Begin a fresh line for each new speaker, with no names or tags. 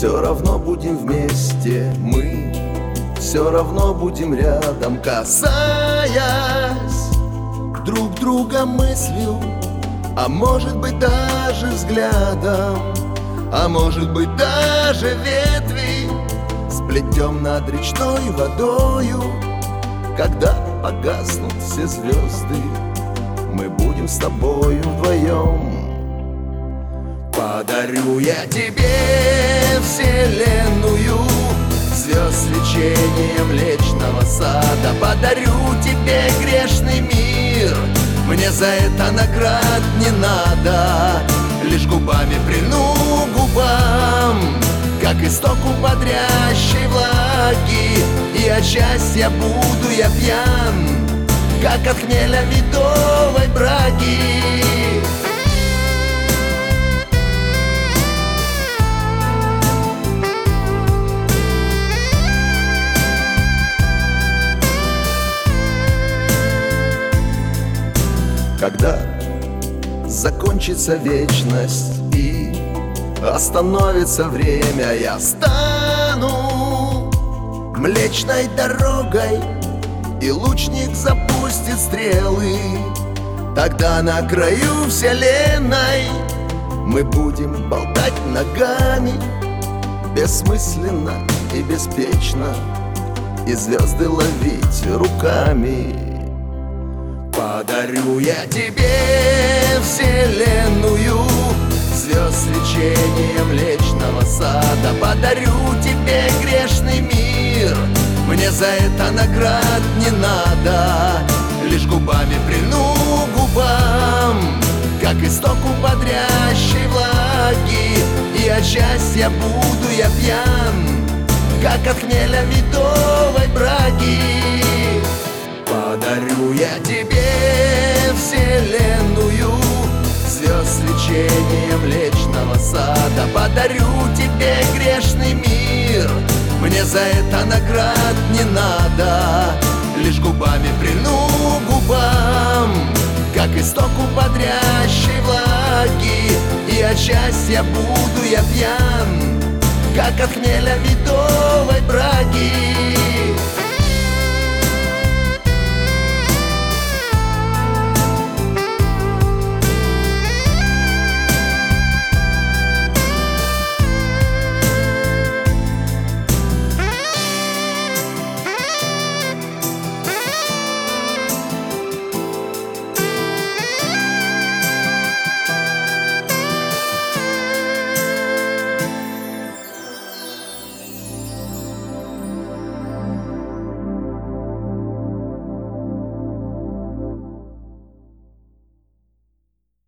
все равно будем вместе мы, все равно будем рядом, касаясь друг друга мыслью, а может быть даже взглядом, а может быть даже ветви сплетем над речной водою. Когда погаснут все звезды, мы будем с тобою вдвоем. Подарю я тебе вселенную, звезд свечением Млечного Сада. Подарю тебе грешный мир, мне за это наград не надо. Лишь губами прильну к губам, как истоку бодрящей влаги, и от счастья буду я пьян, как от хмеля медовой браги. Когда закончится вечность и остановится время, я стану Млечной дорогой, и лучник запустит стрелы. Тогда на краю вселенной мы будем болтать ногами, бессмысленно и беспечно, и звезды ловить руками. Подарю я тебе вселенную, звезд свечением Млечного Сада. Подарю тебе грешный мир, мне за это наград не надо. Лишь губами прильну к губам, как истоку бодрящей влаги, и от счастья буду я пьян, как от хмеля медовой браги. Подарю я тебе вселенную, звезд свечением Млечного Сада. Подарю тебе грешный мир, мне за это наград не надо. Лишь губами прильну к губам, как истоку бодрящей влаги, и от счастья буду я пьян, как от хмеля медовой браги.